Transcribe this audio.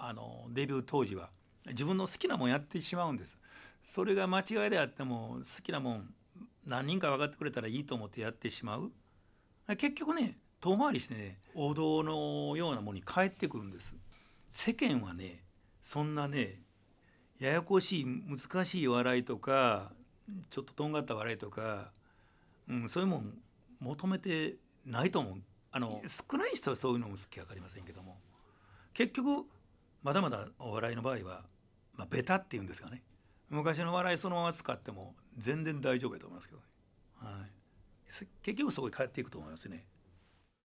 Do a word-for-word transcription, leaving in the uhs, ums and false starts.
あのデビュー当時は自分の好きなもんやってしまうんです。それが間違いであっても好きなもん何人か分かってくれたらいいと思ってやってしまう。結局ね遠回りしてね王道のようなものに返ってくるんです。世間はねそんなねややこしい難しい笑いとかちょっととんがった笑いとか、うん、そういうもん求めてないと思う。あの少ない人はそういうのも好きか分かりませんけども、結局まだまだお笑いの場合は、まあ、ベタっていうんですかね、昔の笑いそのまま使っても全然大丈夫だと思いますけどね、はい、結局そこに帰っていくと思いますね。